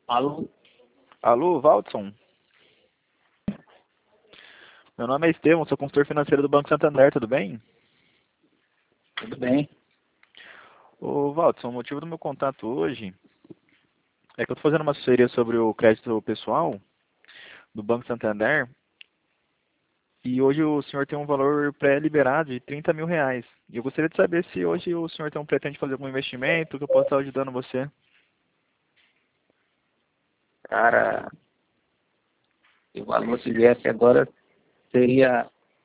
Alô? Alô, Valdson? Meu nome é Estevão, sou consultor financeiro do Banco Santander, tudo bem? Tudo bem? Ô, Valdson, o motivo do meu contato hoje é que eu estou fazendo uma assessoria sobre o crédito pessoal do Banco Santander e hoje o senhor tem um valor pré-liberado de R$ 30.000. E eu gostaria de saber se hoje o senhor tem pretende fazer algum investimento que eu possa estar ajudando você. Cara, se o valor se viesse agora, seria